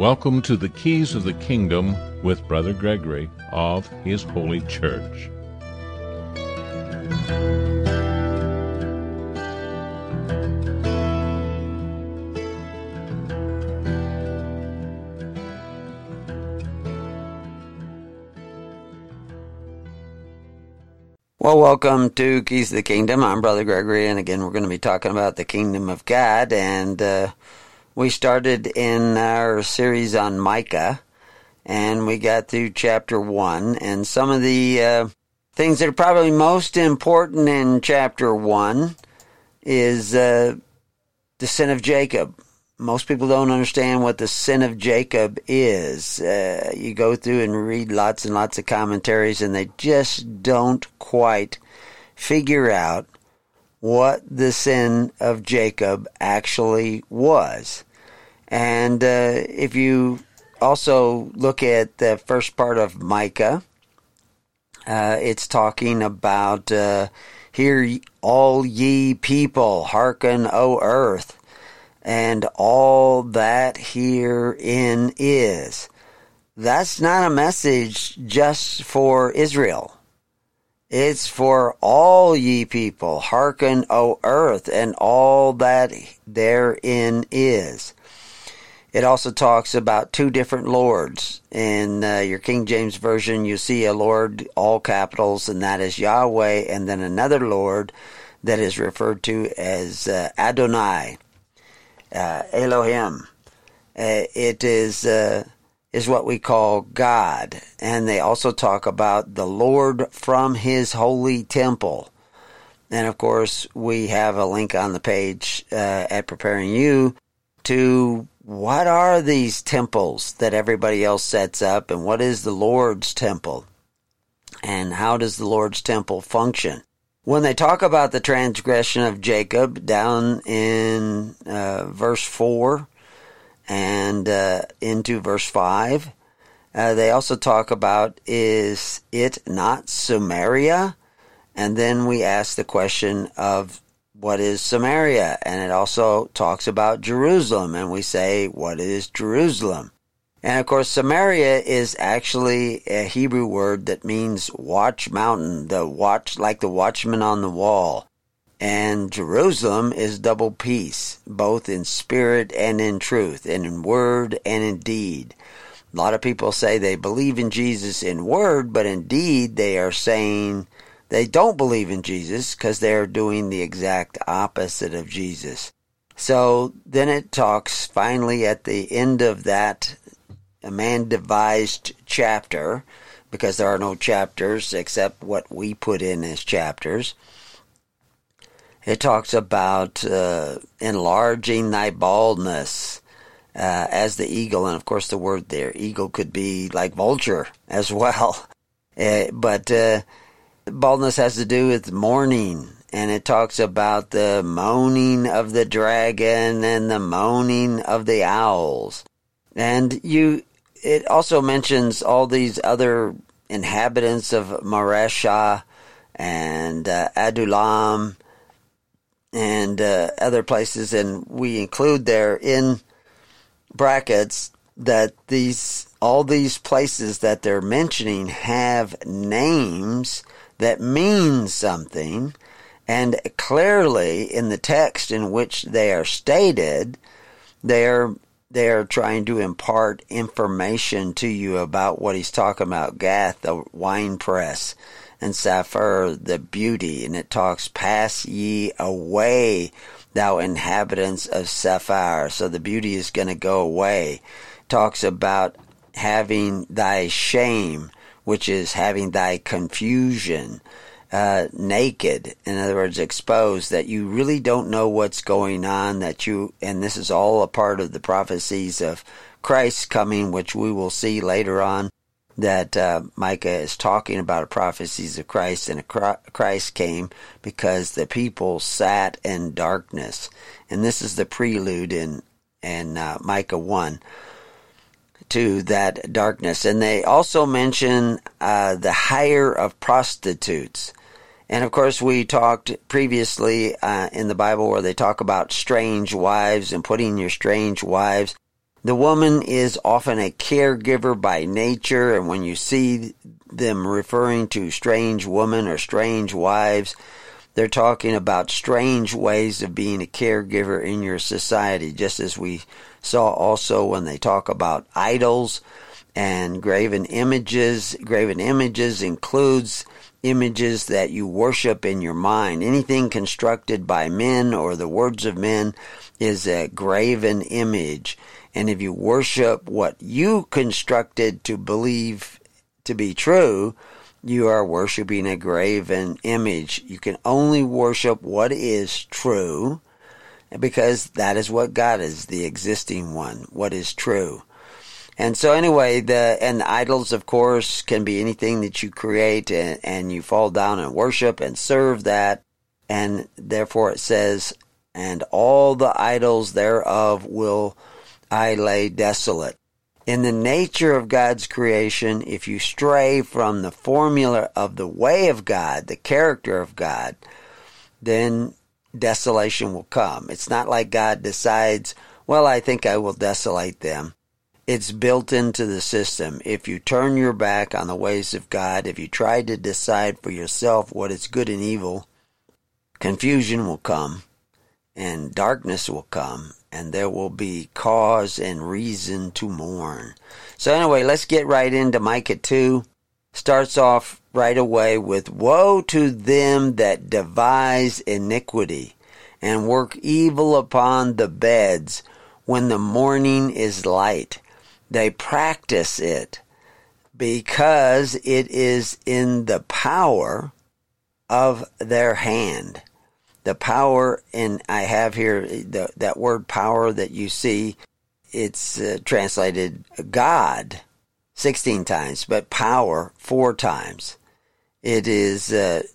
Welcome to the Keys of the Kingdom with Brother Gregory of His Holy Church. Well, welcome to Keys of the Kingdom. I'm Brother Gregory, and again, we're going to be talking about the Kingdom of God, and we started in our series on Micah, and we got through chapter 1, and some of the things that are probably most important in chapter 1 is the sin of Jacob. Most people don't understand what the sin of Jacob is. You go through and read lots and lots of commentaries, and they just don't quite figure out what the sin of Jacob actually was. And if you also look at the first part of Micah, it's talking about, hear all ye people, hearken, O earth, and all that herein is. That's not a message just for Israel. It's for all ye people. Hearken, O earth, and all that therein is. It also talks about two different lords. In your King James Version, you see a Lord, all capitals, and that is Yahweh, and then another Lord that is referred to as Adonai. Elohim. It is what we call God. And they also talk about the Lord from His holy temple. And of course, we have a link on the page at Preparing You to what are these temples that everybody else sets up, and what is the Lord's temple? And how does the Lord's temple function? When they talk about the transgression of Jacob down in verse 4 and into verse 5, they also talk about, is it not Samaria? And then we ask the question of, what is Samaria? And it also talks about Jerusalem, and we say, what is Jerusalem? And of course, Samaria is actually a Hebrew word that means watch mountain, the watch, like the watchman on the wall. And Jerusalem is double peace, both in spirit and in truth, and in word and in deed. A lot of people say they believe in Jesus in word, but in deed they are saying they don't believe in Jesus because they're doing the exact opposite of Jesus. So then it talks finally at the end of that a man-devised chapter, because there are no chapters except what we put in as chapters. It talks about enlarging thy baldness as the eagle, and of course the word there, eagle, could be like vulture as well. But baldness has to do with mourning, and it talks about the moaning of the dragon and the moaning of the owls. And it also mentions all these other inhabitants of Mareshah and Adullam and other places, and we include there in brackets that all these places that they're mentioning have names that mean something, and clearly in the text in which they are stated, they are trying to impart information to you about what he's talking about. Gath, the winepress, and Sapphire, the beauty. And it talks, pass ye away, thou inhabitants of Sapphire. So the beauty is going to go away. It talks about having thy shame, which is having thy confusion, naked, in other words, exposed, that you really don't know what's going on, and this is all a part of the prophecies of Christ's coming, which we will see later on, that Micah is talking about prophecies of Christ, and Christ came because the people sat in darkness. And this is the prelude in Micah 1. To that darkness. And they also mention the hire of prostitutes. And of course we talked previously in the Bible where they talk about strange wives and putting your strange wives The woman is often a caregiver by nature, and when you see them referring to strange women or strange wives, they're talking about strange ways of being a caregiver in your society, just as we saw also when they talk about idols and graven images. Graven images includes images that you worship in your mind. Anything constructed by men or the words of men is a graven image. And if you worship what you constructed to believe to be true, you are worshiping a graven image. You can only worship what is true, because that is what God is, the existing one, what is true. And so anyway, the idols, of course, can be anything that you create and you fall down and worship and serve that. And therefore it says, and all the idols thereof will I lay desolate. In the nature of God's creation, if you stray from the formula of the way of God, the character of God, then desolation will come. It's not like God decides, well, I think I will desolate them. It's built into the system. If you turn your back on the ways of God, if you try to decide for yourself what is good and evil, confusion will come, and darkness will come, and there will be cause and reason to mourn. So anyway, let's get right into Micah 2. Starts off right away with, woe to them that devise iniquity, and work evil upon the beds, when the morning is light. They practice it, because it is in the power of their hand. The power, and I have here that word power that you see, it's translated God 16 times, but power 4 times. It is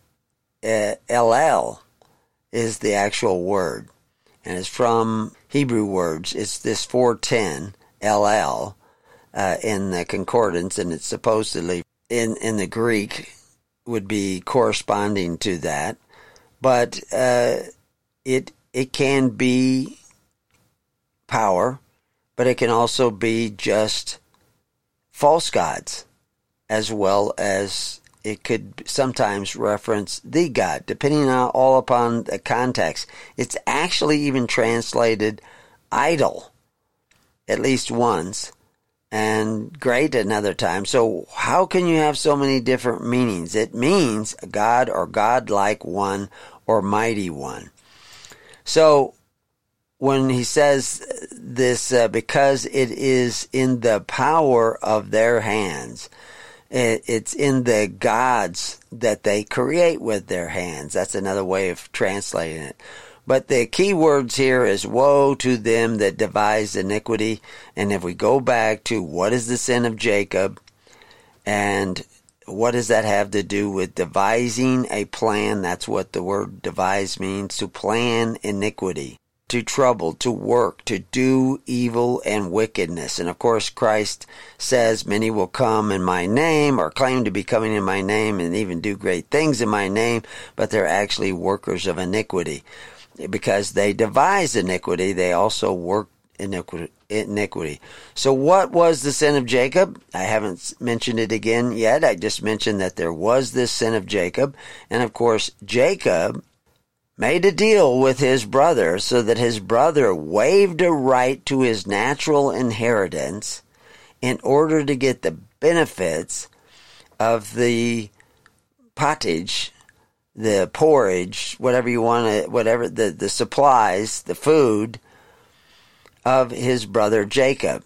LL is the actual word, and it's from Hebrew words. It's this 410 LL in the concordance, and it's supposedly in the Greek would be corresponding to that. But it can be power, but it can also be just false gods, as well as it could sometimes reference the God, depending on all upon the context. It's actually even translated idol, at least once, and great another time. So how can you have so many different meanings? It means God or God-like one or mighty one. So when he says this, because it is in the power of their hands, it's in the gods that they create with their hands. That's another way of translating it. But the key words here is, woe to them that devise iniquity. And if we go back to what is the sin of Jacob, and what does that have to do with devising a plan? That's what the word devise means, to plan iniquity, to trouble, to work, to do evil and wickedness. And of course, Christ says, many will come in my name, or claim to be coming in my name, and even do great things in my name, but they're actually workers of iniquity. Because they devise iniquity, they also work iniquity. So what was the sin of Jacob? I haven't mentioned it again yet. I just mentioned that there was this sin of Jacob. And of course, Jacob made a deal with his brother so that his brother waived a right to his natural inheritance in order to get the benefits of the pottage, the porridge, whatever you want to, whatever the supplies, the food of his brother Jacob.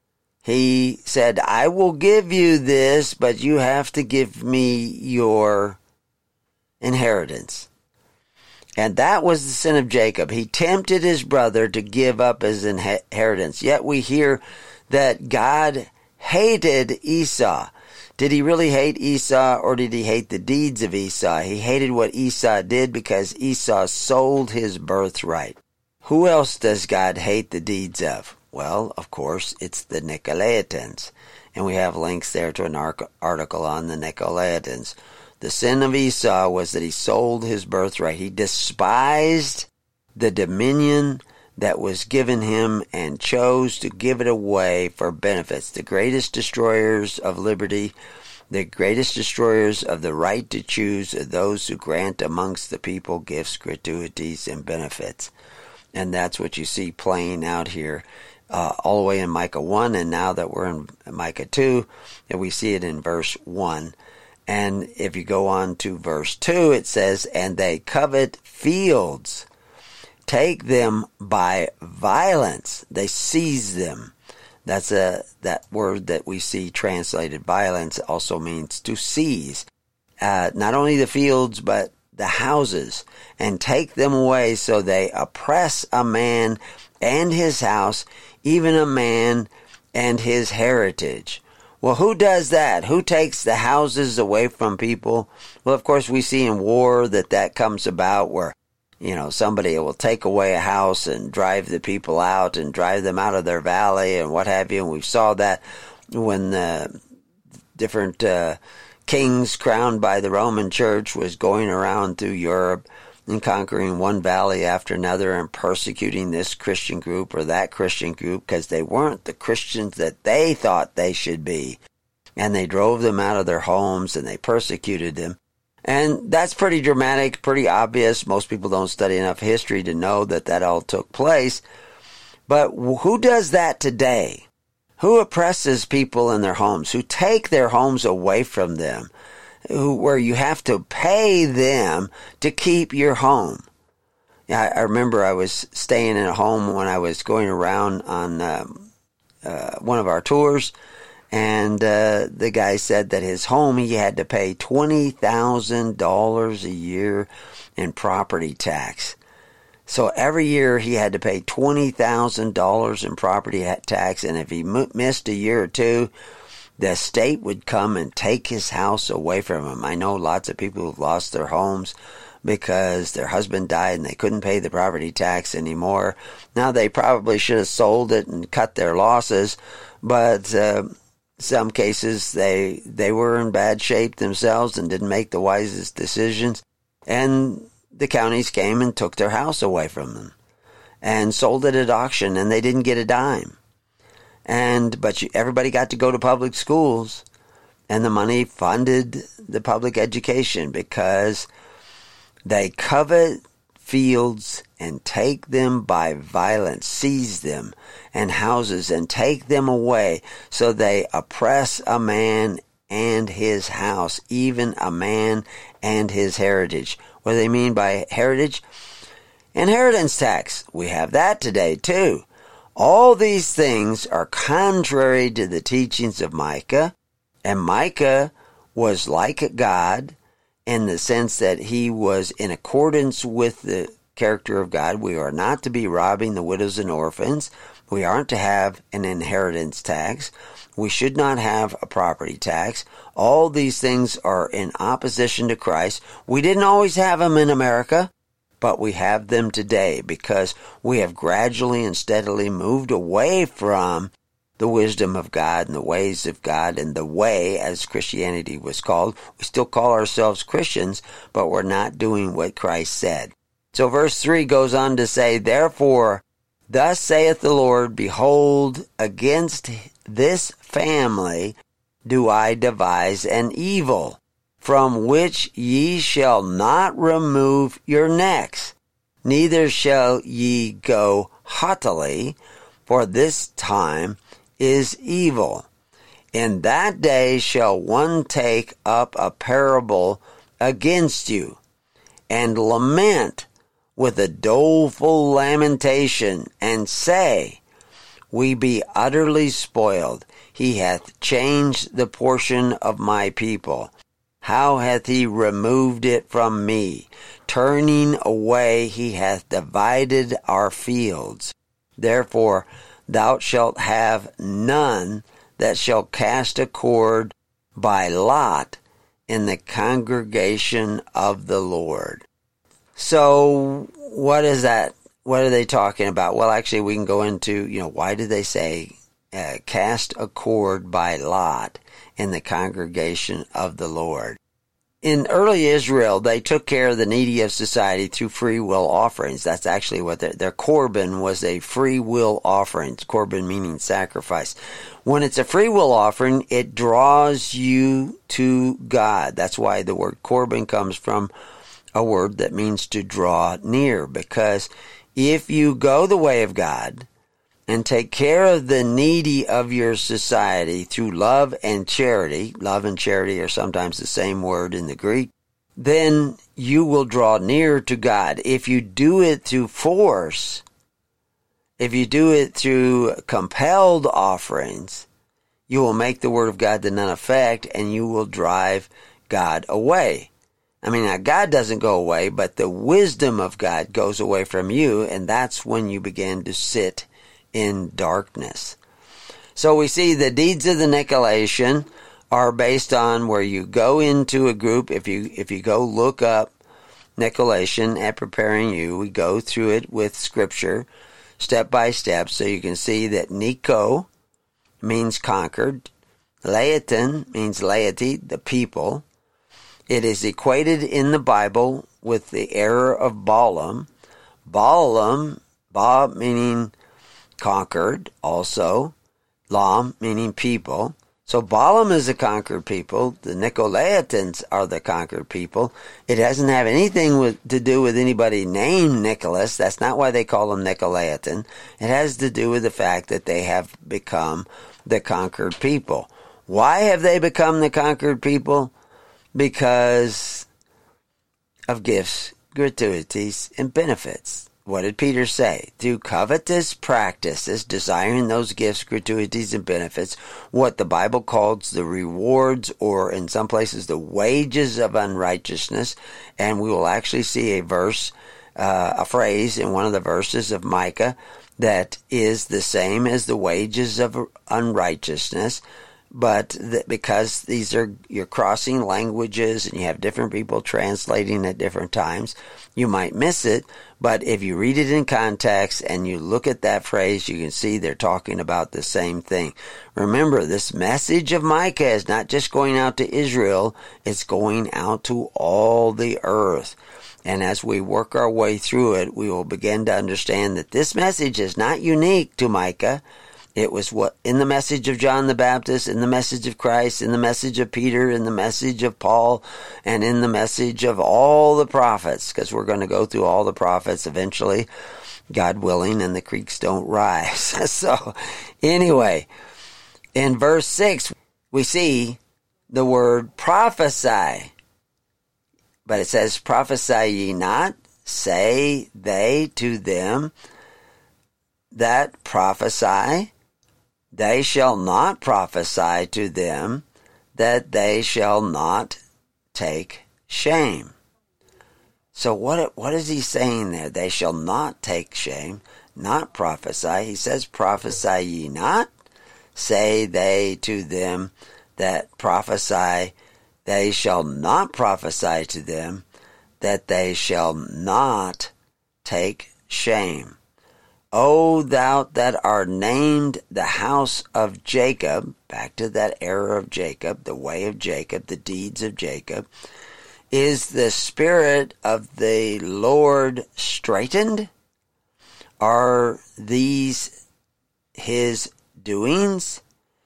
He said, I will give you this, but you have to give me your inheritance. And that was the sin of Jacob. He tempted his brother to give up his inheritance. Yet we hear that God hated Esau. Did he really hate Esau, or did he hate the deeds of Esau? He hated what Esau did because Esau sold his birthright. Who else does God hate the deeds of? Well, of course, it's the Nicolaitans. And we have links there to an article on the Nicolaitans. The sin of Esau was that he sold his birthright. He despised the dominion that was given him and chose to give it away for benefits. The greatest destroyers of liberty, the greatest destroyers of the right to choose, are those who grant amongst the people gifts, gratuities, and benefits. And that's what you see playing out here all the way in Micah 1, and now that we're in Micah 2, and we see it in verse 1. And if you go on to verse 2, it says, "And they covet fields, take them by violence." They seize them. That's that word that we see translated violence also means to seize. Not only the fields, but the houses, and take them away, so they oppress a man and his house, even a man and his heritage. Well, who does that? Who takes the houses away from people? Well, of course, we see in war that comes about where, somebody will take away a house and drive the people out and drive them out of their valley and what have you. And we saw that when the different kings crowned by the Roman Church was going around through Europe and conquering one valley after another and persecuting this Christian group or that Christian group because they weren't the Christians that they thought they should be. And they drove them out of their homes and they persecuted them. And that's pretty dramatic, pretty obvious. Most people don't study enough history to know that all took place. But who does that today? Who oppresses people in their homes? Who take their homes away from them? Where you have to pay them to keep your home. I remember I was staying in a home when I was going around on one of our tours, and the guy said that his home, he had to pay $20,000 a year in property tax. So every year he had to pay $20,000 in property tax, and if he missed a year or two, the state would come and take his house away from him. I know lots of people who've lost their homes because their husband died and they couldn't pay the property tax anymore. Now, they probably should have sold it and cut their losses, but some cases they were in bad shape themselves and didn't make the wisest decisions, and the counties came and took their house away from them and sold it at auction, and they didn't get a dime. But everybody got to go to public schools, and the money funded the public education because they covet fields and take them by violence, seize them, and houses, and take them away. So they oppress a man and his house, even a man and his heritage. What do they mean by heritage? Inheritance tax. We have that today too. All these things are contrary to the teachings of Micah, and Micah was like God in the sense that he was in accordance with the character of God. We are not to be robbing the widows and orphans. We aren't to have an inheritance tax. We should not have a property tax. All these things are in opposition to Christ. We didn't always have them in America, but we have them today because we have gradually and steadily moved away from the wisdom of God and the ways of God and the way, as Christianity was called. We still call ourselves Christians, but we're not doing what Christ said. So verse 3 goes on to say, "Therefore, thus saith the Lord, behold, against this family do I devise an evil, from which ye shall not remove your necks, neither shall ye go haughtily, for this time is evil. In that day shall one take up a parable against you, and lament with a doleful lamentation, and say, We be utterly spoiled. He hath changed the portion of my people. How hath he removed it from me? Turning away, he hath divided our fields. Therefore, thou shalt have none that shall cast a cord by lot in the congregation of the Lord." So, what is that? What are they talking about? Well, actually, we can go into, why did they say cast a cord by lot in the congregation of the Lord? in early Israel, they took care of the needy of society through free will offerings. That's actually what their korban was, a free will offering. Korban meaning sacrifice. When it's a free will offering, it draws you to God. That's why the word korban comes from a word that means to draw near. Because if you go the way of God and take care of the needy of your society through love and charity are sometimes the same word in the Greek, then you will draw near to God. If you do it through force, if you do it through compelled offerings, you will make the word of God to none effect, and you will drive God away. I mean, now God doesn't go away, but the wisdom of God goes away from you, and that's when you begin to sit in darkness. So we see the deeds of the Nicolaitan are based on where you go into a group. If you go look up Nicolaitan at Preparing You, we go through it with Scripture, step by step, so you can see that Nico means conquered, Laetan means laity, the people. It is equated in the Bible with the error of Balaam. Balaam, Ba meaning conquered, also Lam meaning people. So Balaam is the conquered people. The Nicolaitans are the conquered people. It doesn't have anything to do with anybody named Nicholas. That's not why they call them Nicolaitan. It has to do with the fact that they have become the conquered people. Why have they become the conquered people? Because of gifts, gratuities, and benefits. What did Peter say? Through covetous practices, desiring those gifts, gratuities, and benefits, what the Bible calls the rewards, or in some places the wages of unrighteousness. And we will actually see a verse, a phrase in one of the verses of Micah that is the same as the wages of unrighteousness. But because you're crossing languages and you have different people translating at different times, you might miss it. But if you read it in context and you look at that phrase, you can see they're talking about the same thing. Remember, this message of Micah is not just going out to Israel, it's going out to all the earth. And as we work our way through it, we will begin to understand that this message is not unique to Micah. It was what in the message of John the Baptist, in the message of Christ, in the message of Peter, in the message of Paul, and in the message of all the prophets, because we're going to go through all the prophets eventually, God willing, and the creeks don't rise. So anyway, in verse 6, we see the word prophesy. But it says, prophesy ye not, say they to them that prophesy. They shall not prophesy to them that they shall not take shame. So what is he saying there? They shall not take shame, not prophesy. He says, prophesy ye not, say they to them that prophesy. They shall not prophesy to them that they shall not take shame. O thou that art named the house of Jacob, back to that era of Jacob, the way of Jacob, the deeds of Jacob, is the spirit of the Lord straitened? Are these his doings?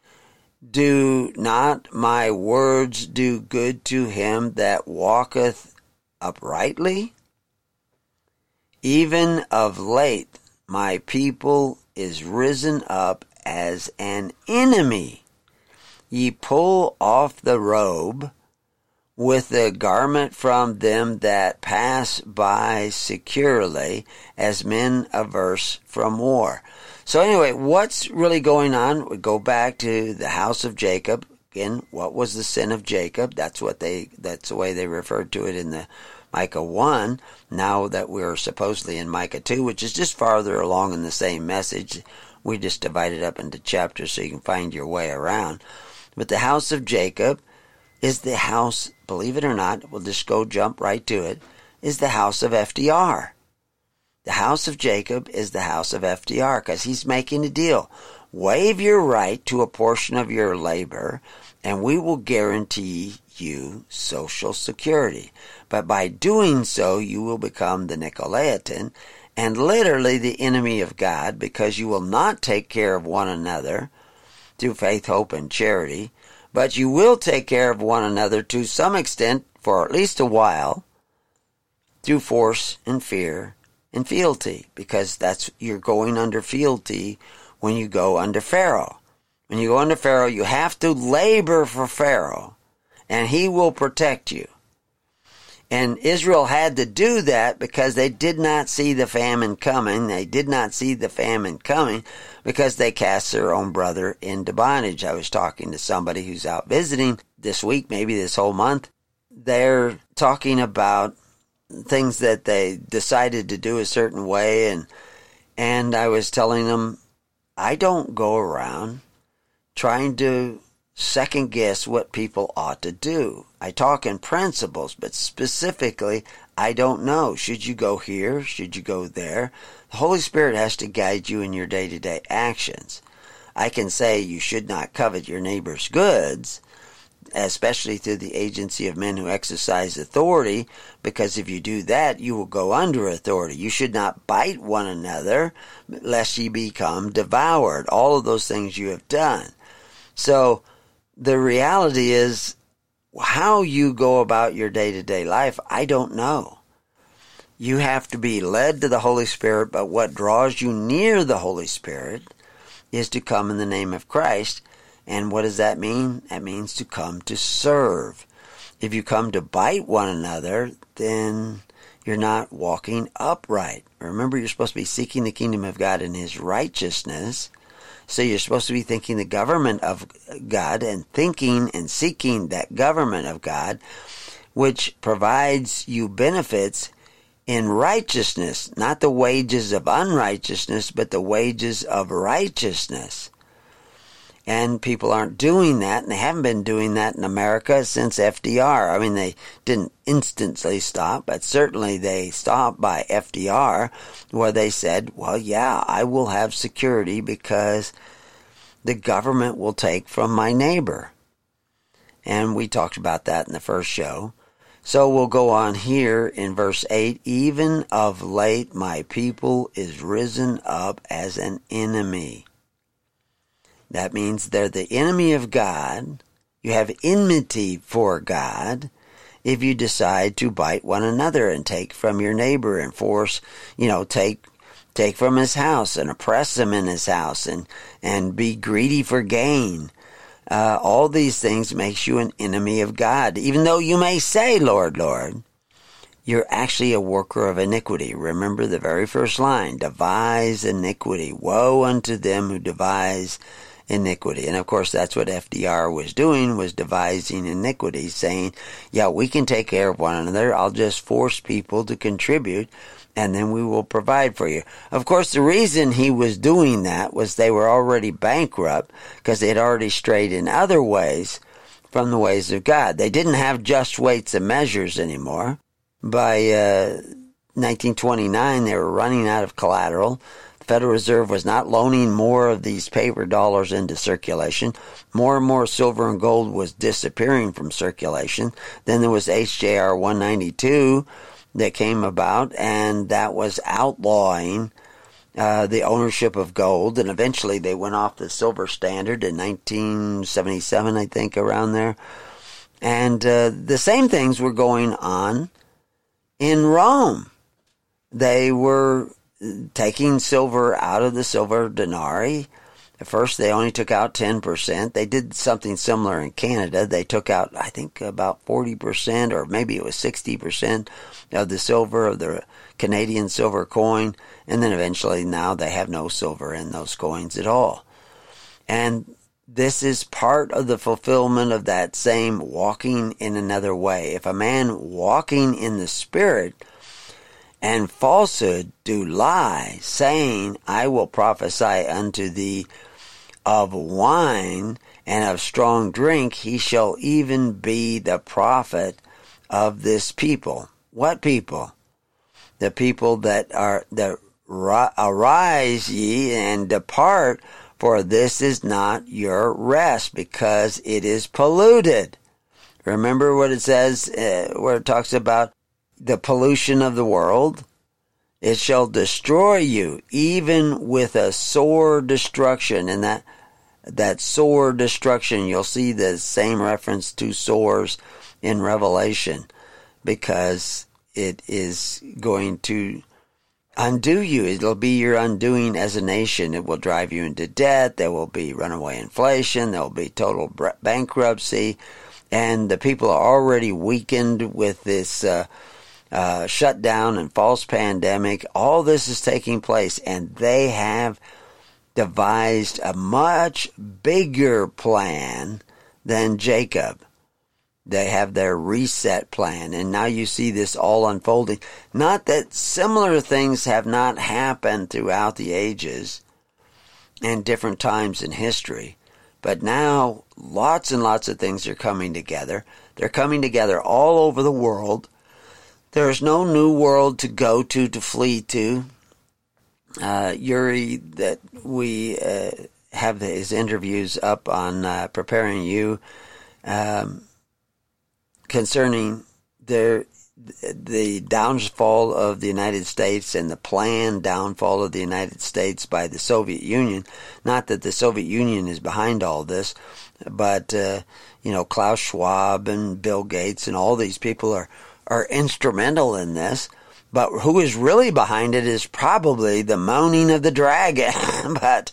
Do not my words do good to him that walketh uprightly? Even of late my people is risen up as an enemy. Ye pull off the robe with the garment from them that pass by securely, as men averse from war. So anyway, what's really going on? We go back to the house of Jacob. Again, what was the sin of Jacob? That's the way they referred to it in the Micah 1. Now that we're supposedly in Micah 2, which is just farther along in the same message, we just divide it up into chapters so you can find your way around. But the house of Jacob is the house, believe it or not, we'll just jump right to it, is the house of FDR. The house of Jacob is the house of FDR, because he's making a deal. waive your right to a portion of your labor, and we will guarantee you Social Security. But by doing so, you will become the Nicolaitan, and literally the enemy of God, because you will not take care of one another through faith, hope, and charity, but you will take care of one another to some extent, for at least a while, through force and fear and fealty, because you're going under fealty when you go under Pharaoh. When you go under Pharaoh, you have to labor for Pharaoh, and he will protect you. And Israel had to do that because they did not see the famine coming. They did not see the famine coming because they cast their own brother into bondage. I was talking to somebody who's out visiting this week, maybe this whole month. They're talking about things that they decided to do a certain way, and I was telling them, I don't go around trying to second guess what people ought to do. I talk in principles, but specifically, I don't know. Should you go here? Should you go there? The Holy Spirit has to guide you in your day-to-day actions. I can say you should not covet your neighbor's goods, especially through the agency of men who exercise authority, because if you do that, you will go under authority. You should not bite one another, lest ye become devoured. All of those things you have done. So the reality is, how you go about your day-to-day life, I don't know. You have to be led to the Holy Spirit, but what draws you near the Holy Spirit is to come in the name of Christ. And what does that mean? That means to come to serve. If you come to bite one another, then you're not walking upright. Remember, you're supposed to be seeking the kingdom of God and His righteousness. So you're supposed to be thinking the government of God and thinking and seeking that government of God, which provides you benefits in righteousness, not the wages of unrighteousness, but the wages of righteousness. And people aren't doing that, and they haven't been doing that in America since FDR. I mean, they didn't instantly stop, but certainly they stopped by FDR, where they said, well, yeah, I will have security because the government will take from my neighbor. And we talked about that in the first show. So we'll go on here in verse 8. Even of late my people is risen up as an enemy. That means they're the enemy of God. You have enmity for God if you decide to bite one another and take from your neighbor and force, take from his house and oppress him in his house and be greedy for gain. All these things makes you an enemy of God. Even though you may say, Lord, Lord, you're actually a worker of iniquity. Remember the very first line, devise iniquity. Woe unto them who devise iniquity. And of course that's what FDR was doing, was devising iniquity, saying, yeah, we can take care of one another. I'll just force people to contribute and then we will provide for you. Of course, the reason he was doing that was they were already bankrupt because they had already strayed in other ways from the ways of God. They didn't have just weights and measures anymore. By 1929, they were running out of collateral. Federal Reserve was not loaning more of these paper dollars into circulation. More and more silver and gold was disappearing from circulation. Then there was HJR 192 that came about, and that was outlawing the ownership of gold. And eventually they went off the silver standard in 1977, I think, around there. And the same things were going on in Rome. They were taking silver out of the silver denarii. At first, they only took out 10%. They did something similar in Canada. They took out, I think, about 40%, or maybe it was 60% of the silver, of the Canadian silver coin. And then eventually now they have no silver in those coins at all. And this is part of the fulfillment of that same walking in another way. If a man walking in the Spirit and falsehood do lie, saying, I will prophesy unto thee of wine and of strong drink, he shall even be the prophet of this people. What people? The people that arise ye and depart for this is not your rest, because it is polluted. Remember what it says, where it talks about the pollution of the world? It shall destroy you, even with a sore destruction. And that sore destruction, you'll see the same reference to sores in Revelation, because it is going to undo you. It'll be your undoing as a nation. It will drive you into debt. There will be runaway inflation. There will be total bankruptcy. And the people are already weakened with this shutdown and false pandemic. All this is taking place, and they have devised a much bigger plan than Jacob. They have their reset plan, and now you see this all unfolding. Not that similar things have not happened throughout the ages and different times in history, but now lots and lots of things are coming together. They're coming together all over the world. There's no new world to go to flee to. Yuri, that we have his interviews up on Preparing You, concerning the downfall of the United States and the planned downfall of the United States by the Soviet Union. Not that the Soviet Union is behind all this, but Klaus Schwab and Bill Gates and all these people are instrumental in this. But who is really behind it is probably the moaning of the dragon. But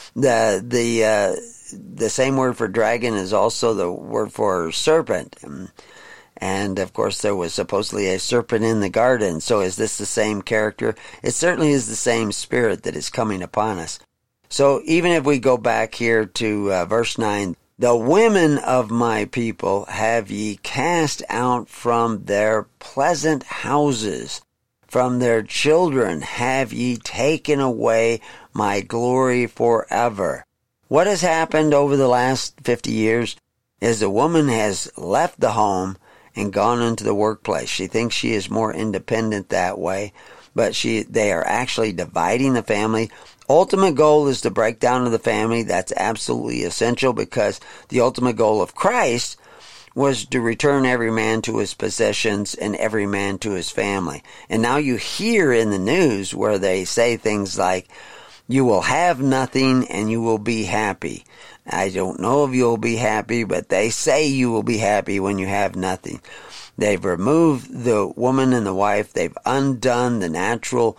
the same word for dragon is also the word for serpent. And of course there was supposedly a serpent in the garden. So is this the same character? It certainly is the same spirit that is coming upon us. So even if we go back here to verse 9, the women of my people have ye cast out from their pleasant houses. From their children have ye taken away my glory forever. What has happened over the last 50 years is the woman has left the home and gone into the workplace. She thinks she is more independent that way, but they are actually dividing the family. Ultimate goal is the breakdown of the family. That's absolutely essential, because the ultimate goal of Christ was to return every man to his possessions and every man to his family. And now you hear in the news where they say things like, you will have nothing and you will be happy. I don't know if you'll be happy, but they say you will be happy when you have nothing. They've removed the woman and the wife. They've undone the natural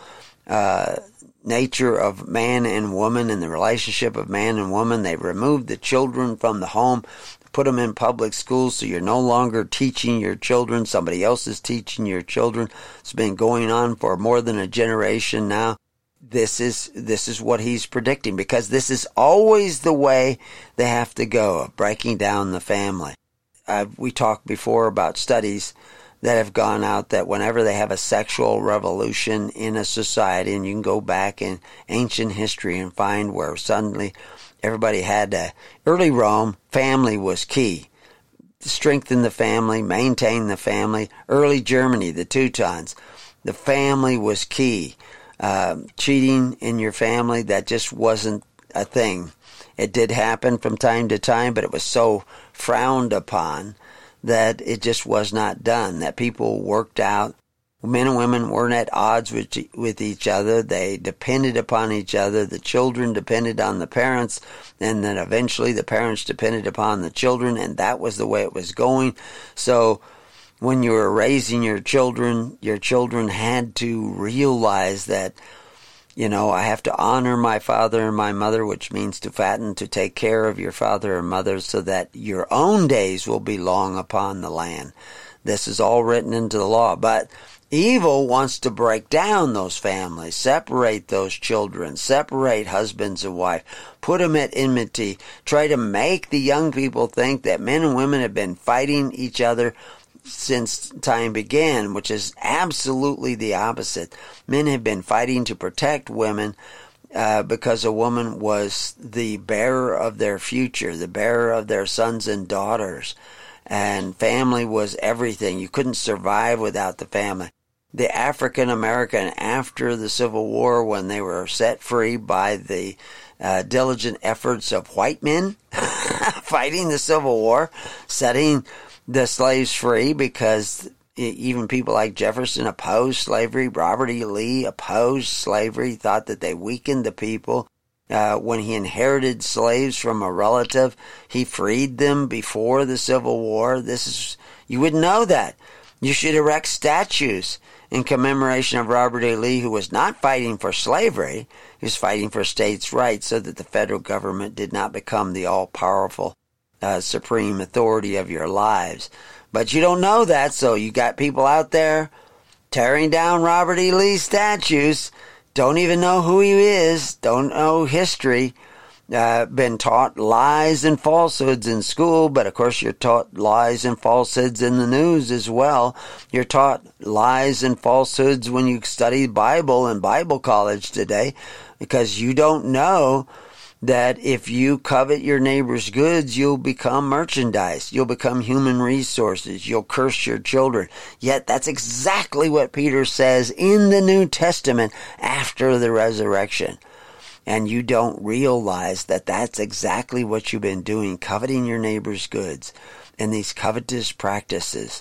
nature of man and woman and the relationship of man and woman. They've removed the children from the home, put them in public schools, so you're no longer teaching your children. Somebody else is teaching your children. It's been going on for more than a generation now. This is what he's predicting, because this is always the way they have to go, of breaking down the family. We talked before about studies that have gone out that whenever they have a sexual revolution in a society, and you can go back in ancient history and find where suddenly everybody had early Rome, family was key. Strengthen the family, maintain the family. Early Germany, the Teutons, the family was key. Cheating in your family, that just wasn't a thing. It did happen from time to time, but it was so frowned upon that it just was not done, that people worked out. Men and women weren't at odds with each other. They depended upon each other. The children depended on the parents, and then eventually the parents depended upon the children, and that was the way it was going. So when you were raising your children had to realize that, I have to honor my father and my mother, which means to fatten, to take care of your father and mother, so that your own days will be long upon the land. This is all written into the law. But evil wants to break down those families, separate those children, separate husbands and wife, put them at enmity, try to make the young people think that men and women have been fighting each other since time began, which is absolutely the opposite. Men have been fighting to protect women because a woman was the bearer of their future, the bearer of their sons and daughters. And family was everything. You couldn't survive without the family. The African American, after the Civil War, when they were set free by the diligent efforts of white men fighting the Civil War, setting the slaves free, because even people like Jefferson opposed slavery. Robert E. Lee opposed slavery, thought that they weakened the people. When he inherited slaves from a relative, he freed them before the Civil War. You wouldn't know that. You should erect statues in commemoration of Robert E. Lee, who was not fighting for slavery. He was fighting for states' rights so that the federal government did not become the all-powerful supreme authority of your lives. But you don't know that, so you got people out there tearing down Robert E. Lee statues, don't even know who he is, don't know history, been taught lies and falsehoods in school, but of course you're taught lies and falsehoods in the news as well. You're taught lies and falsehoods when you study Bible in Bible college today, because you don't know that if you covet your neighbor's goods, you'll become merchandise. You'll become human resources. You'll curse your children. Yet that's exactly what Peter says in the New Testament after the resurrection. And you don't realize that that's exactly what you've been doing, coveting your neighbor's goods and these covetous practices,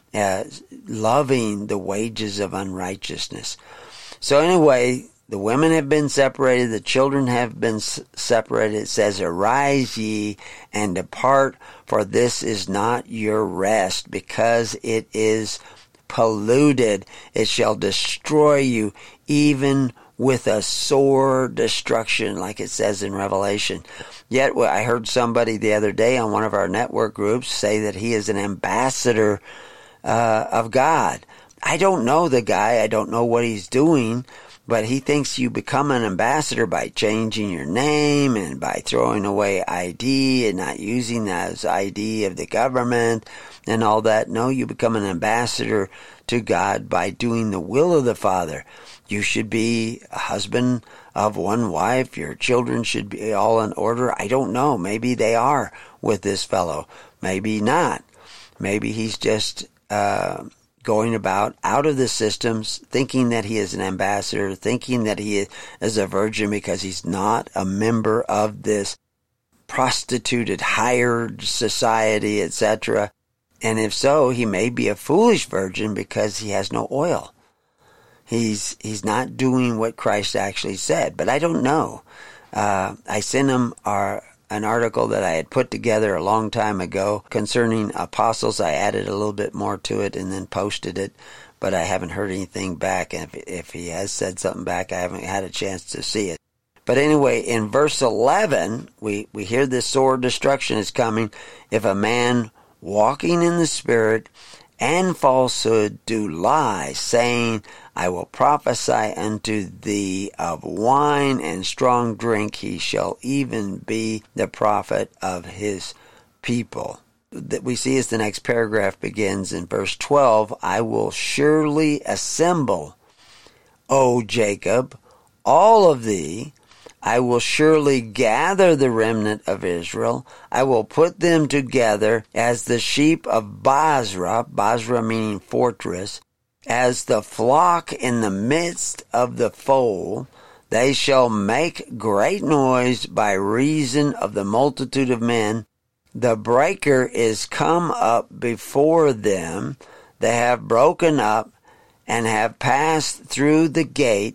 loving the wages of unrighteousness. So anyway, the women have been separated, the children have been separated. It says, "Arise ye and depart, for this is not your rest, because it is polluted. It shall destroy you, even with a sore destruction," like it says in Revelation. Yet I heard somebody the other day on one of our network groups say that he is an ambassador of God. I don't know the guy. I don't know what he's doing. But he thinks you become an ambassador by changing your name and by throwing away ID and not using that as ID of the government and all that. No, you become an ambassador to God by doing the will of the Father. You should be a husband of one wife. Your children should be all in order. I don't know. Maybe they are with this fellow. Maybe not. Maybe he's just going about out of the systems, thinking that he is an ambassador, thinking that he is a virgin because he's not a member of this prostituted, hired society, etc. And if so, he may be a foolish virgin because he has no oil. He's not doing what Christ actually said. But I don't know. I sent him an article that I had put together a long time ago concerning apostles. I added a little bit more to it and then posted it, but I haven't heard anything back. And if he has said something back, I haven't had a chance to see it. But anyway, in verse 11, we hear this sore destruction is coming. If a man walking in the Spirit and falsehood do lie, saying, I will prophesy unto thee of wine and strong drink, he shall even be the prophet of his people. That we see as the next paragraph begins in verse 12, I will surely assemble, O Jacob, all of thee. I will surely gather the remnant of Israel. I will put them together as the sheep of Basra meaning fortress, as the flock in the midst of the fold. They shall make great noise by reason of the multitude of men. The breaker is come up before them. They have broken up and have passed through the gate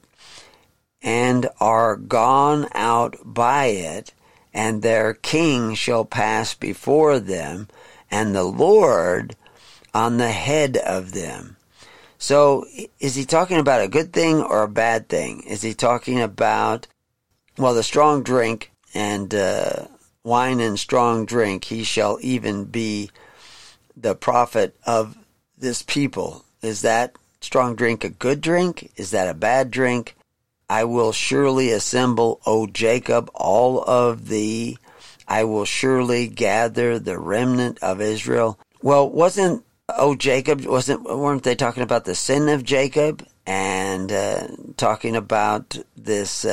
and are gone out by it, and their king shall pass before them, and the Lord on the head of them. So, is he talking about a good thing or a bad thing? Is he talking about, well, the strong drink and wine and strong drink, he shall even be the prophet of this people? Is that strong drink a good drink? Is that a bad drink? I will surely assemble, O Jacob, all of thee. I will surely gather the remnant of Israel. Well, wasn't O Jacob, weren't they talking about the sin of Jacob and talking about this,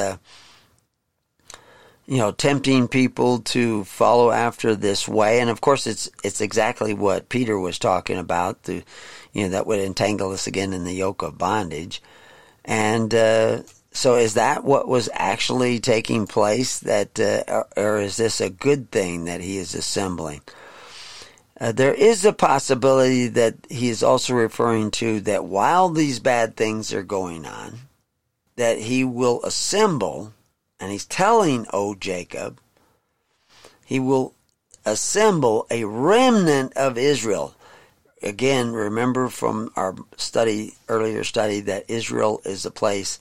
tempting people to follow after this way? And of course, it's exactly what Peter was talking about. That would entangle us again in the yoke of bondage. And So is that what was actually taking place, that, or is this a good thing that he is assembling? There is a possibility that he is also referring to that while these bad things are going on, that he will assemble, and he's telling, O Jacob, he will assemble a remnant of Israel. Again, remember from our earlier study, that Israel is a place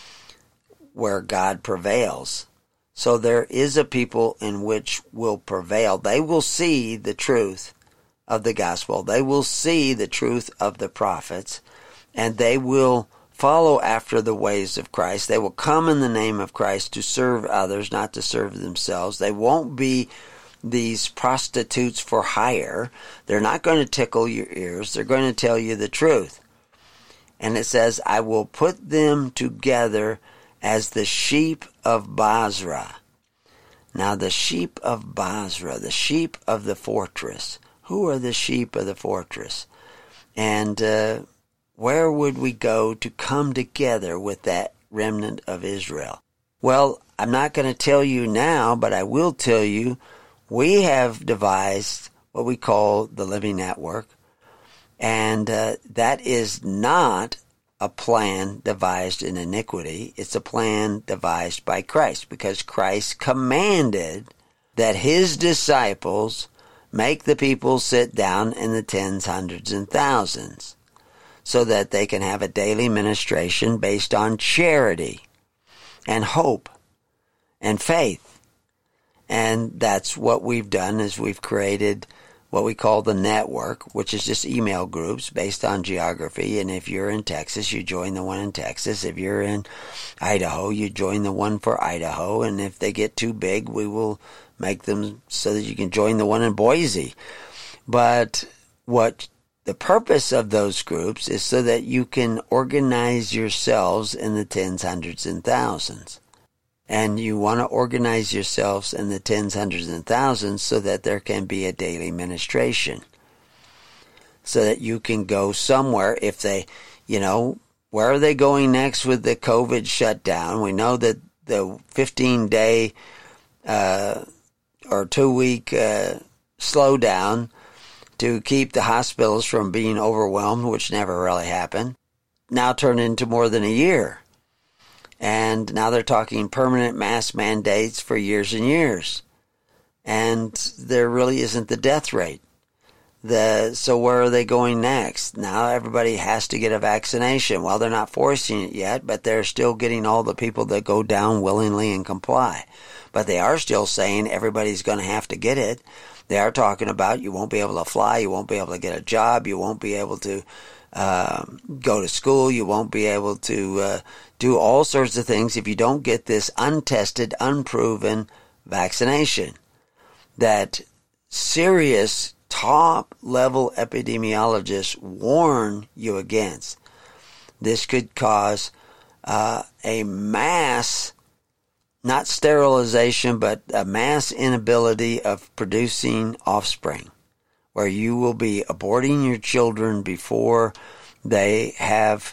where God prevails. So there is a people in which will prevail. They will see the truth of the gospel. They will see the truth of the prophets, and they will follow after the ways of Christ. They will come in the name of Christ to serve others, not to serve themselves. They won't be these prostitutes for hire. They're not going to tickle your ears. They're going to tell you the truth. And it says, I will put them together as the sheep of Basra. Now the sheep of Basra, the sheep of the fortress. Who are the sheep of the fortress? And where would we go to come together with that remnant of Israel? Well, I'm not going to tell you now, but I will tell you, we have devised what we call the Living Network, and that is not a plan devised in iniquity. It's a plan devised by Christ, because Christ commanded that his disciples make the people sit down in the tens, hundreds, and thousands, so that they can have a daily ministration based on charity and hope and faith. And that's what we've done, is we've created what we call the network, which is just email groups based on geography. And if you're in Texas, you join the one in Texas. If you're in Idaho, you join the one for Idaho. And if they get too big, we will make them so that you can join the one in Boise. But what the purpose of those groups is so that you can organize yourselves in the tens, hundreds, and thousands. And you want to organize yourselves in the tens, hundreds, and thousands so that there can be a daily ministration. So that you can go somewhere if they, where are they going next with the COVID shutdown? We know that the 15-day or 2-week slowdown to keep the hospitals from being overwhelmed, which never really happened, now turned into more than a year. And now they're talking permanent mask mandates for years and years. And there really isn't the death rate. So where are they going next? Now everybody has to get a vaccination. Well, they're not forcing it yet, but they're still getting all the people that go down willingly and comply. But they are still saying everybody's going to have to get it. They are talking about you won't be able to fly, you won't be able to get a job, you won't be able to go to school, you won't be able to do all sorts of things if you don't get this untested, unproven vaccination that serious top-level epidemiologists warn you against. This could cause a mass, not sterilization, but a mass inability of producing offspring, where you will be aborting your children before they have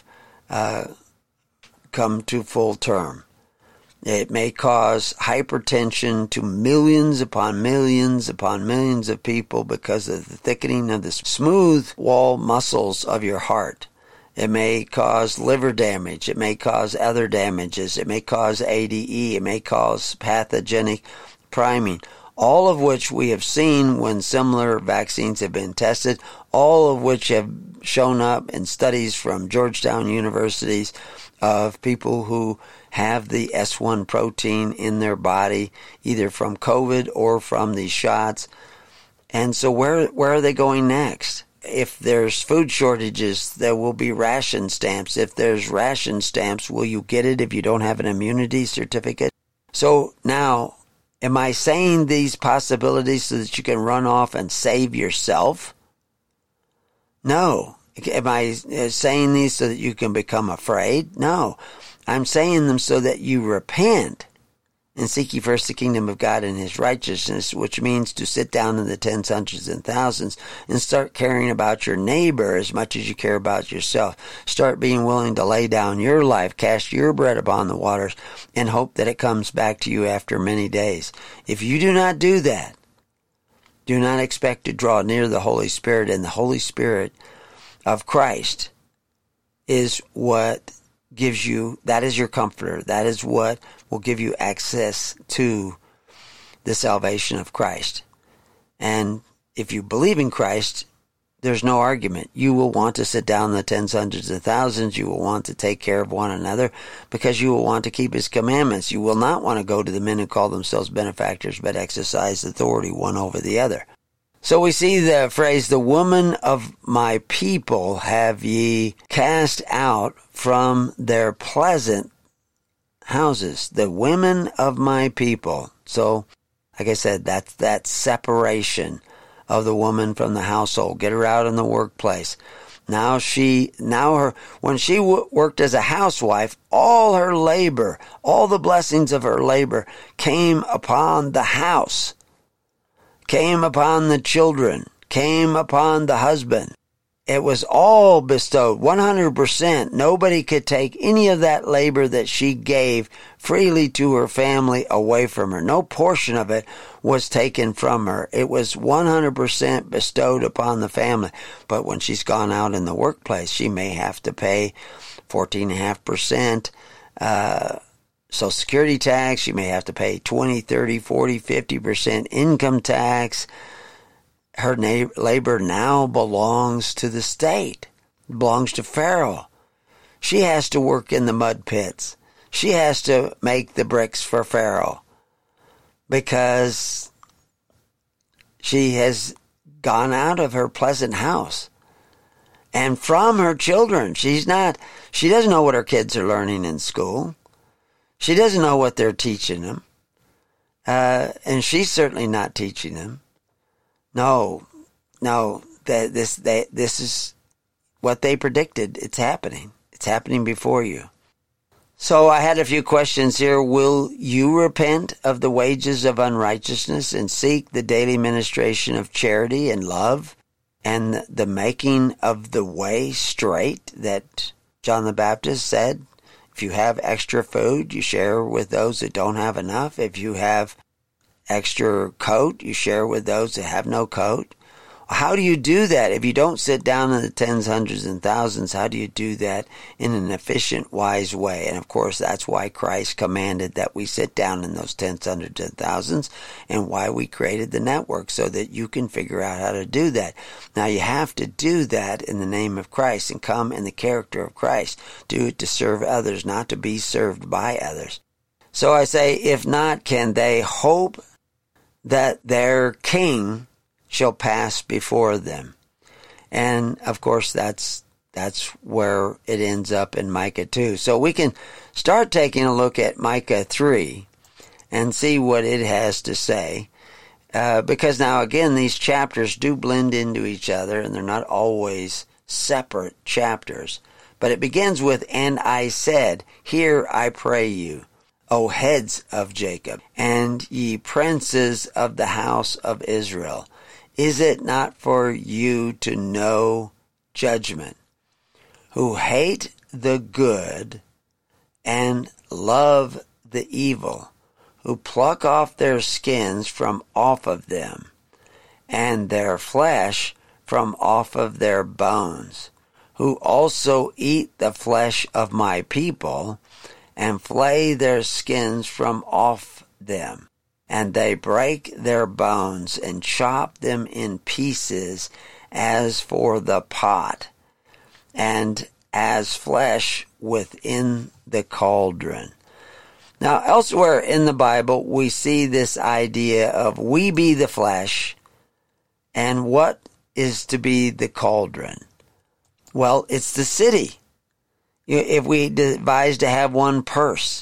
come to full term. It may cause hypertension to millions upon millions upon millions of people because of the thickening of the smooth wall muscles of your heart. It may cause liver damage. It may cause other damages. It may cause ADE. It may cause pathogenic priming. All of which we have seen when similar vaccines have been tested, all of which have shown up in studies from Georgetown universities of people who have the S1 protein in their body, either from COVID or from these shots. And so where are they going next? If there's food shortages, there will be ration stamps. If there's ration stamps, will you get it if you don't have an immunity certificate? So now, am I saying these possibilities so that you can run off and save yourself? No. Am I saying these so that you can become afraid? No. I'm saying them so that you repent And seek ye first the kingdom of God and his righteousness, which means to sit down in the tens, hundreds, and thousands and start caring about your neighbor as much as you care about yourself. Start being willing to lay down your life, cast your bread upon the waters, and hope that it comes back to you after many days. If you do not do that, do not expect to draw near the Holy Spirit, and the Holy Spirit of Christ is what gives you, that is your comforter. That is what will give you access to the salvation of Christ. And if you believe in Christ, there's no argument. You will want to sit down in the tens, hundreds, and thousands. You will want to take care of one another because you will want to keep his commandments. You will not want to go to the men who call themselves benefactors but exercise authority one over the other. So we see the phrase, the woman of my people have ye cast out from their pleasant houses. The women of my people. So, like I said, that's that separation of the woman from the household. Get her out in the workplace. When she worked as a housewife, all her labor, all the blessings of her labor came upon the house, came upon the children, came upon the husband. It was all bestowed, 100%. Nobody could take any of that labor that she gave freely to her family away from her. No portion of it was taken from her. It was 100% bestowed upon the family. But when she's gone out in the workplace, she may have to pay 14.5% Social Security tax. She may have to pay 20, 30, 40, 50% income tax. Her labor now belongs to the state, belongs to Pharaoh. She has to work in the mud pits. She has to make the bricks for Pharaoh because she has gone out of her pleasant house. And from her children, she doesn't know what her kids are learning in school. She doesn't know what they're teaching them. And she's certainly not teaching them. No, this is what they predicted. It's happening. It's happening before you. So I had a few questions here. Will you repent of the wages of unrighteousness and seek the daily ministration of charity and love and the making of the way straight that John the Baptist said? If you have extra food, you share with those that don't have enough. If you have extra coat, you share with those that have no coat. How do you do that? If you don't sit down in the tens, hundreds, and thousands, how do you do that in an efficient, wise way? And of course, that's why Christ commanded that we sit down in those tens, hundreds, and thousands, and why we created the network, so that you can figure out how to do that. Now, you have to do that in the name of Christ and come in the character of Christ. Do it to serve others, not to be served by others. So I say, if not, can they hope that their king shall pass before them? And of course that's where it ends up in Micah 2. So we can start taking a look at Micah 3 and see what it has to say. Because now again, these chapters do blend into each other and they're not always separate chapters. But it begins with, and I said, hear I pray you, O heads of Jacob, and ye princes of the house of Israel. Is it not for you to know judgment, who hate the good and love the evil, who pluck off their skins from off of them, and their flesh from off of their bones, who also eat the flesh of my people, and flay their skins from off them, and they break their bones and chop them in pieces as for the pot, and as flesh within the cauldron. Now, elsewhere in the Bible, we see this idea of we be the flesh, and what is to be the cauldron? Well, it's the city. If we devise to have one purse,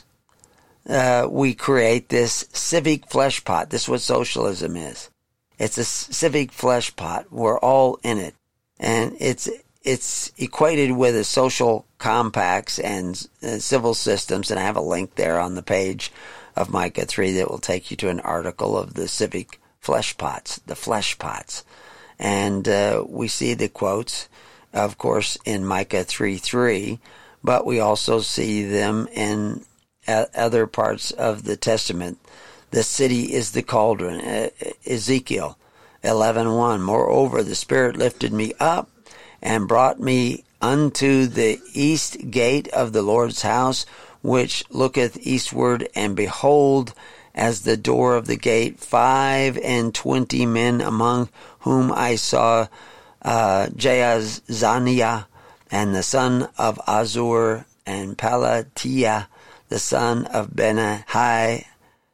we create this civic flesh pot. This is what socialism is. It's a civic flesh pot. We're all in it. And it's equated with the social compacts and civil systems, and I have a link there on the page of Micah 3 that will take you to an article of the civic flesh pots, the flesh pots. And we see the quotes, of course, in Micah 3:3, but we also see them in other parts of the Testament. The city is the cauldron. Ezekiel 11:1. Moreover, the Spirit lifted me up and brought me unto the east gate of the Lord's house, which looketh eastward, and behold, as the door of the gate, 25 men, among whom I saw Jaazaniah, and the son of Azur, and Pelatiah, the son of Benaiah,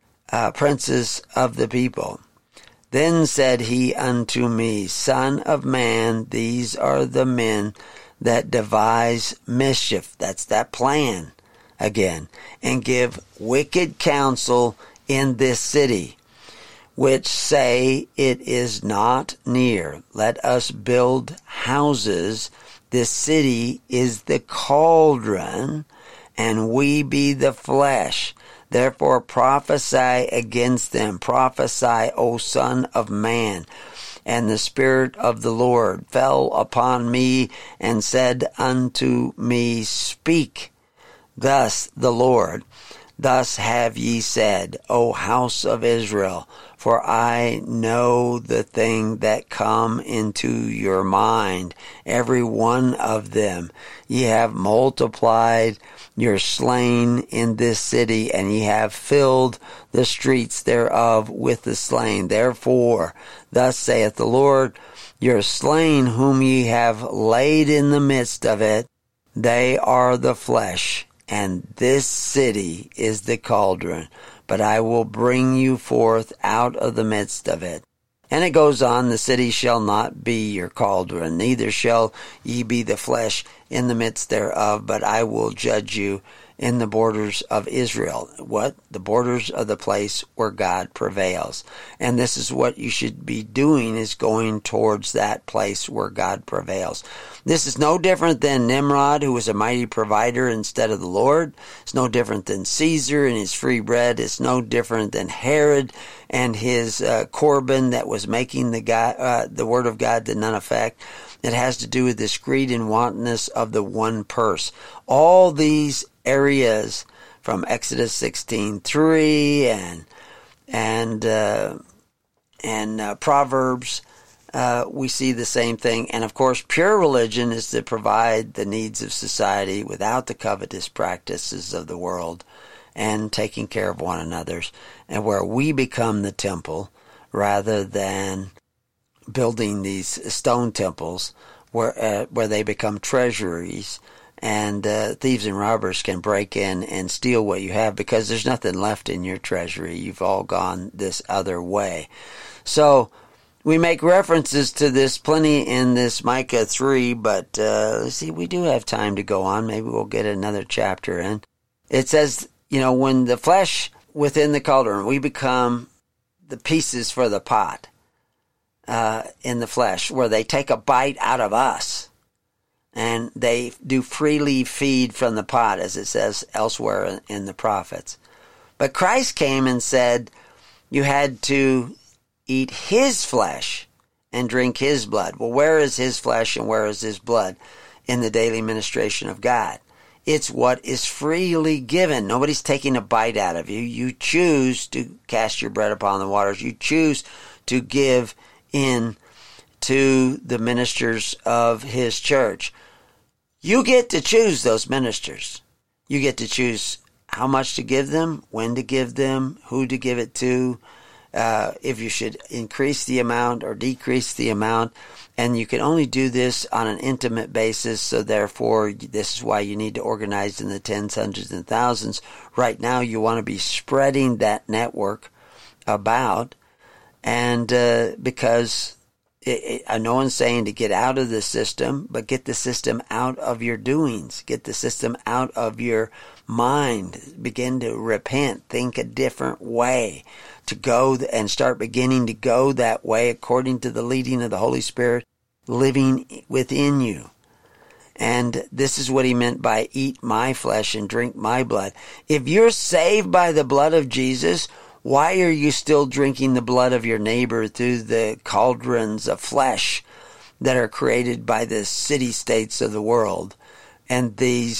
princes of the people. Then said he unto me, Son of man, these are the men that devise mischief. That's that plan again. And give wicked counsel in this city, which say it is not near. Let us build houses. This city is the cauldron, and we be the flesh. Therefore prophesy against them. Prophesy, O Son of man. And the Spirit of the Lord fell upon me and said unto me, Speak, thus the Lord. Thus have ye said, O house of Israel, for I know the thing that come into your mind, every one of them. Ye have multiplied your slain in this city, and ye have filled the streets thereof with the slain. Therefore, thus saith the Lord, your slain whom ye have laid in the midst of it, they are the flesh, and this city is the cauldron. But I will bring you forth out of the midst of it. And it goes on, the city shall not be your cauldron, neither shall ye be the flesh in the midst thereof, but I will judge you in the borders of Israel. What? The borders of the place where God prevails. And this is what you should be doing, is going towards that place where God prevails. This is no different than Nimrod, who was a mighty provider instead of the Lord. It's no different than Caesar and his free bread. It's no different than Herod and his Corban that was making the word of God to none effect. It has to do with this greed and wantonness of the one purse. All these areas from Exodus 16:3 and Proverbs, we see the same thing. And of course, pure religion is to provide the needs of society without the covetous practices of the world, and taking care of one another's, and where we become the temple rather than building these stone temples where they become treasuries, and thieves and robbers can break in and steal what you have, because there's nothing left in your treasury. You've all gone this other way. So we make references to this plenty in this Micah 3, but see, we do have time to go on. Maybe we'll get another chapter in. It says, when the flesh within the cauldron, we become the pieces for the pot in the flesh, where they take a bite out of us, and they do freely feed from the pot, as it says elsewhere in the prophets. But Christ came and said you had to eat his flesh and drink his blood. Well, where is his flesh and where is his blood in the daily ministration of God? It's what is freely given. Nobody's taking a bite out of you. You choose to cast your bread upon the waters. You choose to give in to the ministers of his church. You get to choose those ministers. You get to choose how much to give them, when to give them, who to give it to, if you should increase the amount or decrease the amount. And you can only do this on an intimate basis, so therefore this is why you need to organize in the tens, hundreds, and thousands. Right now you want to be spreading that network about, and because no one's saying to get out of the system, but get the system out of your doings. Get the system out of your mind. Begin to repent. Think a different way. To go and start beginning to go that way according to the leading of the Holy Spirit living within you. And this is what he meant by eat my flesh and drink my blood. If you're saved by the blood of Jesus, why are you still drinking the blood of your neighbor through the cauldrons of flesh that are created by the city-states of the world and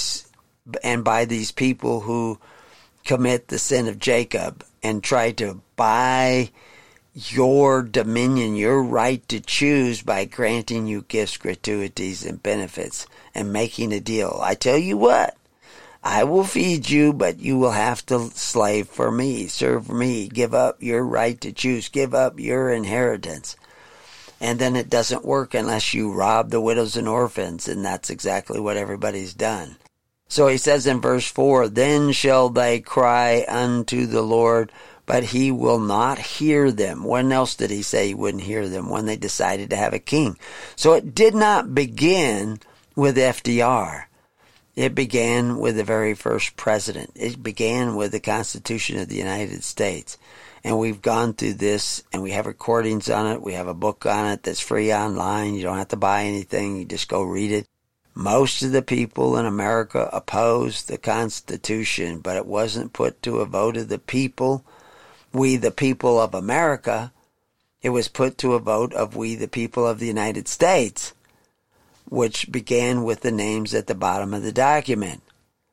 by these people who commit the sin of Jacob and try to buy your dominion, your right to choose, by granting you gifts, gratuities, and benefits and making a deal? I tell you what, I will feed you, but you will have to slave for me, serve me, give up your right to choose, give up your inheritance. And then it doesn't work unless you rob the widows and orphans, and that's exactly what everybody's done. So he says in verse 4, then shall they cry unto the Lord, but he will not hear them. When else did he say he wouldn't hear them? When they decided to have a king. So it did not begin with FDR. It began with the very first president. It began with the Constitution of the United States. And we've gone through this, and we have recordings on it. We have a book on it that's free online. You don't have to buy anything. You just go read it. Most of the people in America opposed the Constitution, but it wasn't put to a vote of the people. We, the people of America. It was put to a vote of we, the people of the United States, which began with the names at the bottom of the document.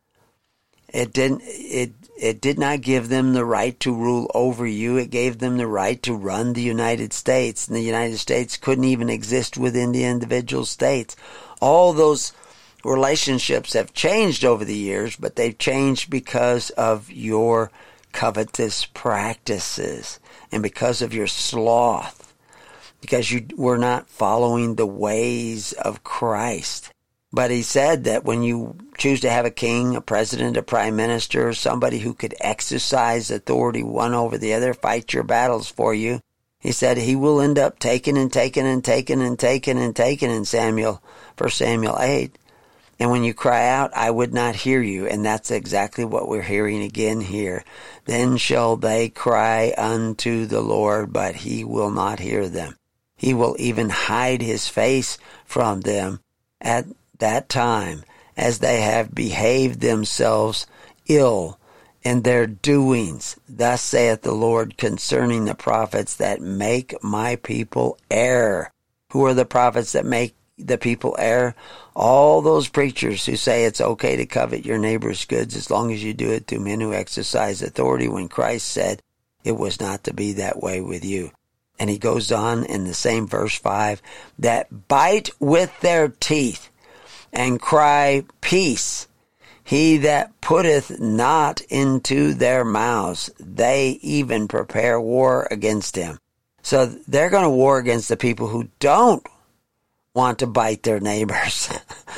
It did not give them the right to rule over you. It gave them the right to run the United States. And the United States couldn't even exist within the individual states. All those relationships have changed over the years, but they've changed because of your covetous practices and because of your sloth, because you were not following the ways of Christ. But he said that when you choose to have a king, a president, a prime minister, somebody who could exercise authority one over the other, fight your battles for you, he said he will end up taking in Samuel, 1 Samuel 8. And when you cry out, I would not hear you. And that's exactly what we're hearing again here. Then shall they cry unto the Lord, but he will not hear them. He will even hide his face from them at that time, as they have behaved themselves ill in their doings. Thus saith the Lord concerning the prophets that make my people err. Who are the prophets that make the people err? All those preachers who say it's okay to covet your neighbor's goods as long as you do it through men who exercise authority, when Christ said it was not to be that way with you. And he goes on in the same verse 5, that bite with their teeth and cry, peace. He that putteth not into their mouths, they even prepare war against him. So they're going to war against the people who don't want to bite their neighbors.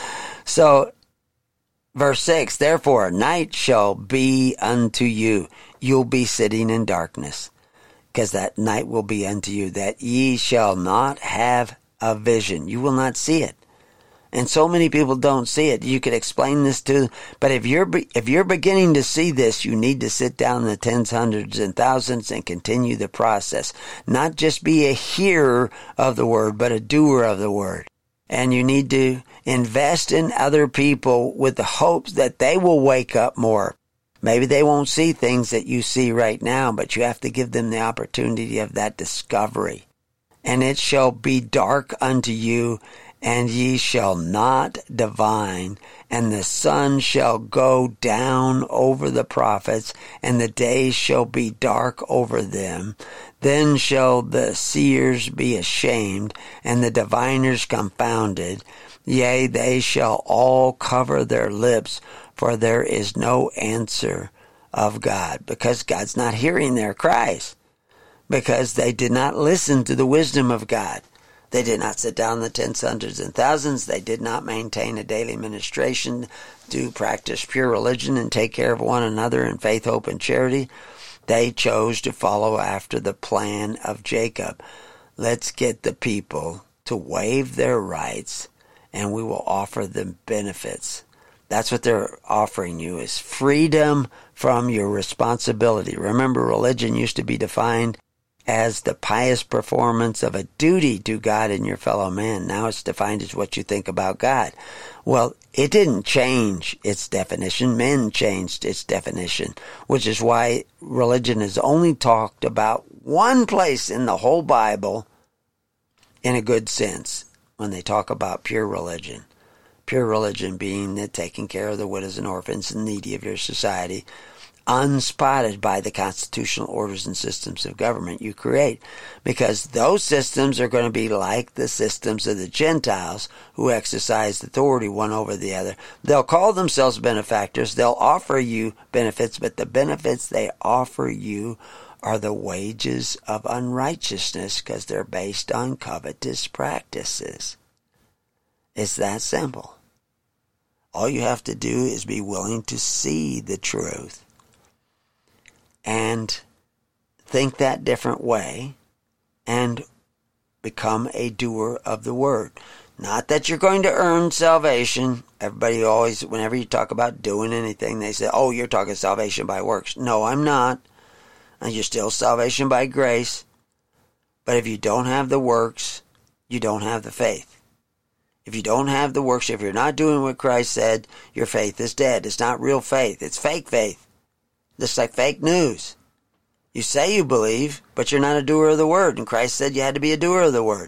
So, verse 6, therefore, night shall be unto you. You'll be sitting in darkness, because that night will be unto you, that ye shall not have a vision. You will not see it. And so many people don't see it. You could explain this to them. But if you're beginning to see this, you need to sit down in the tens, hundreds, and thousands and continue the process. Not just be a hearer of the word, but a doer of the word. And you need to invest in other people with the hopes that they will wake up more. Maybe they won't see things that you see right now, but you have to give them the opportunity of that discovery. And it shall be dark unto you, and ye shall not divine, and the sun shall go down over the prophets, and the day shall be dark over them. Then shall the seers be ashamed, and the diviners confounded. Yea, they shall all cover their lips, for there is no answer of God, because God's not hearing their cries, because they did not listen to the wisdom of God. They did not sit down in the tens, hundreds, and thousands. They did not maintain a daily ministration, to practice pure religion and take care of one another in faith, hope, and charity. They chose to follow after the plan of Jacob. Let's get the people to waive their rights, and we will offer them benefits. That's what they're offering you, is freedom from your responsibility. Remember, religion used to be defined as the pious performance of a duty to God and your fellow man. Now it's defined as what you think about God. Well, it didn't change its definition. Men changed its definition, which is why religion is only talked about one place in the whole Bible in a good sense when they talk about pure religion. Pure religion being the taking care of the widows and orphans and needy of your society, unspotted by the constitutional orders and systems of government you create. Because those systems are going to be like the systems of the Gentiles who exercise authority one over the other. They'll call themselves benefactors. They'll offer you benefits, but the benefits they offer you are the wages of unrighteousness because they're based on covetous practices. It's that simple. All you have to do is be willing to see the truth and think that different way and become a doer of the word. Not that you're going to earn salvation. Everybody always, whenever you talk about doing anything, they say, oh, you're talking salvation by works. No, I'm not. And you're still salvation by grace. But if you don't have the works, you don't have the faith. If you don't have the works, if you're not doing what Christ said, your faith is dead. It's not real faith. It's fake faith. Just like fake news. You say you believe, but you're not a doer of the word. And Christ said you had to be a doer of the word.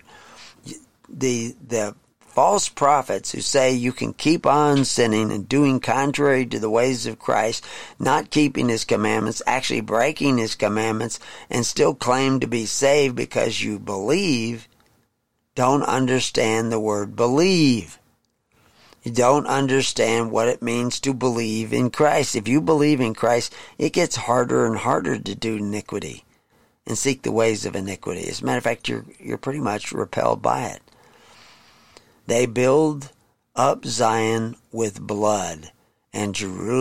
The false prophets who say you can keep on sinning and doing contrary to the ways of Christ, not keeping his commandments, actually breaking his commandments, and still claim to be saved because you believe, don't understand the word believe. You don't understand what it means to believe in Christ. If you believe in Christ, it gets harder and harder to do iniquity and seek the ways of iniquity. As a matter of fact, you're pretty much repelled by it. They build up Zion with blood and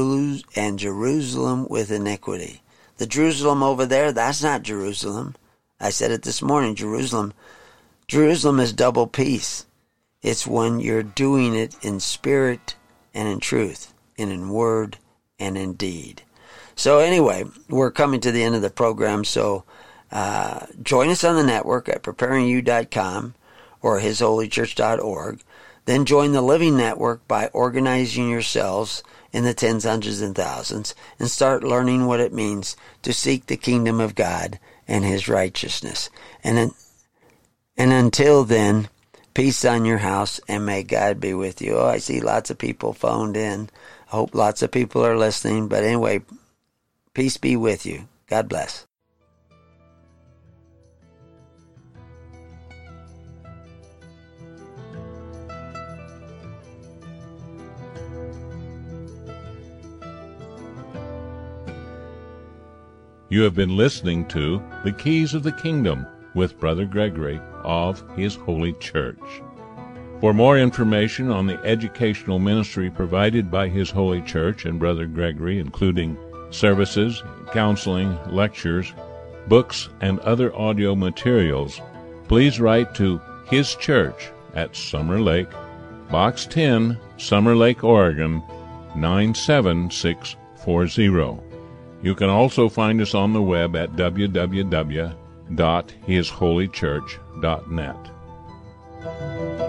Jerusalem with iniquity. The Jerusalem over there, that's not Jerusalem. I said it this morning, Jerusalem is double peace. It's when you're doing it in spirit and in truth, and in word and in deed. So anyway, we're coming to the end of the program, so join us on the network at preparingyou.com or hisholychurch.org. Then join the Living Network by organizing yourselves in the tens, hundreds, and thousands, and start learning what it means to seek the kingdom of God and his righteousness. And until then, peace on your house, and may God be with you. Oh, I see lots of people phoned in. I hope lots of people are listening. But anyway, peace be with you. God bless. You have been listening to The Keys of the Kingdom with Brother Gregory of His Holy Church. For more information on the educational ministry provided by His Holy Church and Brother Gregory, including services, counseling, lectures, books, and other audio materials, please write to His Church at Summer Lake, Box 10, Summer Lake, Oregon, 97640. You can also find us on the web at www.hisholychurch.net.